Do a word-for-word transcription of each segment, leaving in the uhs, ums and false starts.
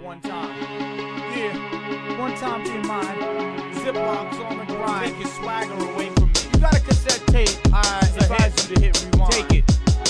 one time. Yeah, one time to your mind. Ziplocs on the grind. Take your swagger away from me. You got a cassette tape. I advise you to hit rewind. Take it.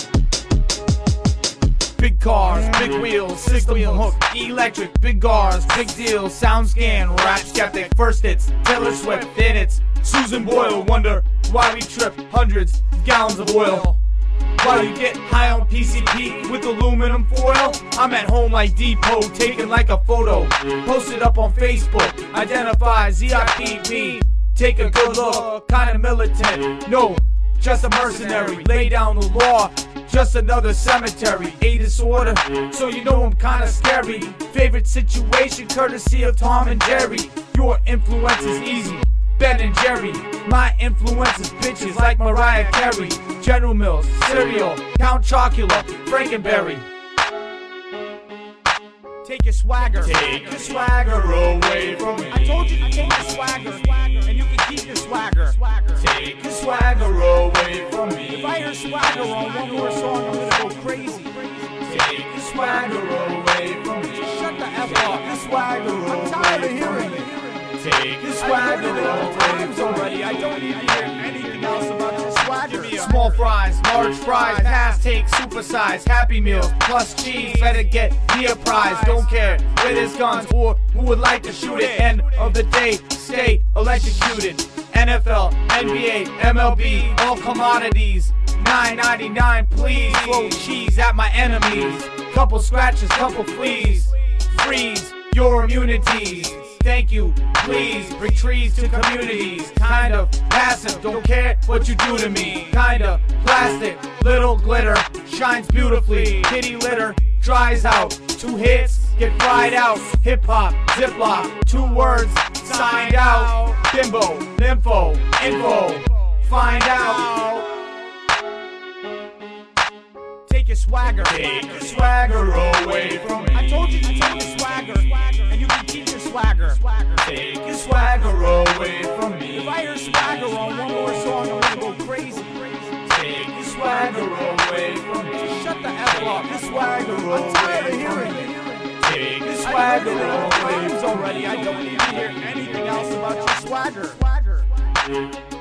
Big cars, big wheels, system hook, electric, big cars, big deals, sound scan, rap skeptic, first hits, Taylor Swift, then it's Susan Boyle. Wonder why we trip hundreds of gallons of oil. While you get high on P C P with aluminum foil, I'm at home like Depot, taking like a photo, post it up on Facebook, identify Z I P me, take a good look, kinda militant, no, just a mercenary, lay down the law, just another cemetery, a disorder, so you know I'm kinda scary, favorite situation courtesy of Tom and Jerry, your influence is easy, Ben and Jerry, my influence is bitches like Mariah Carey, General Mills, cereal, Count Chocula, Frankenberry. Take your swagger, take your swagger away from me. I told you to take your swagger, and you can keep your swagger. Take your swagger away from me. If I hear swagger on one more song, I'm gonna go crazy. Take your swagger away from me. Just shut the F up. Your swagger away. I'm tired of hearing it. Take your swagger away already. I don't need to hear anything else about your swagger. Small fries, large fries, pass, take, supersize, Happy Meals, plus cheese. Better get me a prize. Don't care where there's guns or who would like to shoot it. End of the day, stay electrocuted. N F L, N B A, M L B, all commodities. nine ninety-nine, please. Throw cheese at my enemies. Couple scratches, couple fleas. Freeze your immunities. Thank you, please, bring trees to communities. Kind of passive, don't care what you do to me. Kind of plastic, little glitter, shines beautifully. Kitty litter, dries out. Two hits, get fried out. Hip hop, Ziploc, two words, signed out. Bimbo, nympho, info, find out. Take your swagger, take your swagger away from me. I told you to take your swagger, and you can keep your swagger. Take your swagger away from me. If I hear swagger on one more song, I'm gonna go crazy. Take your swagger away from me. Just shut the F up. Your swagger away. I'm tired of hearing it. Take your swagger away already. I don't need to hear anything else about your swagger.